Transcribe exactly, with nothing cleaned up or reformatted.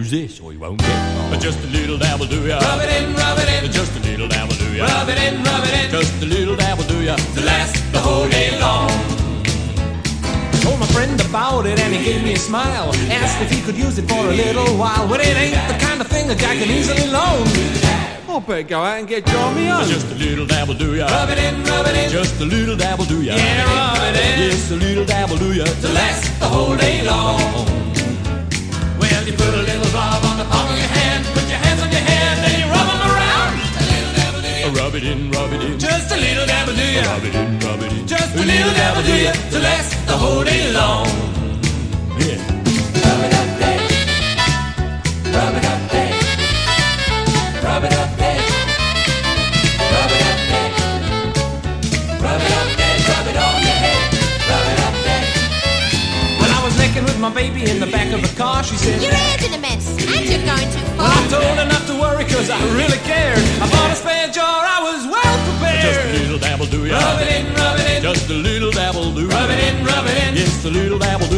use this or you won't get far. Just a little dabble do ya. Rub it in, rub it in. Just a little dabble do ya. Rub it in, rub it in. Just a little dabble do ya. To last the whole day long. Told my friend about it and he gave me a smile. Asked if he could use it for a little while. But it ain't the kind of thing a guy can easily loan. I better go out and get Johnny on. Just a little dabble do ya. Rub it in, rub it in. Just a little dabble do ya. Yeah, rub it in. Yes, a little dabble do ya. To last the whole day long. Well, you put a little glove on the palm of your hand. Put your hands on your head and you rub them around. A little dabble do ya. Rub it in, rub it in. Just a little dabble do ya. Rub it in, rub it in. Just a little dabble do ya. To last the whole day long. Yeah. Rub it up there. Rub it up there. Rub it up there. Rub it up there. Rub it up there. Rub it on your head. Rub it up there. When I was necking with my baby in the back of the car, she said, Your hair's in a mess, and you're going too well, far. I told her not to worry, cause I really cared. I bought a spare jar, I was well prepared. Just a little dabble do ya. Rub it in, rub it in. Just a little dabble do ya. Rub it in, rub it in. Yes, a little dabble do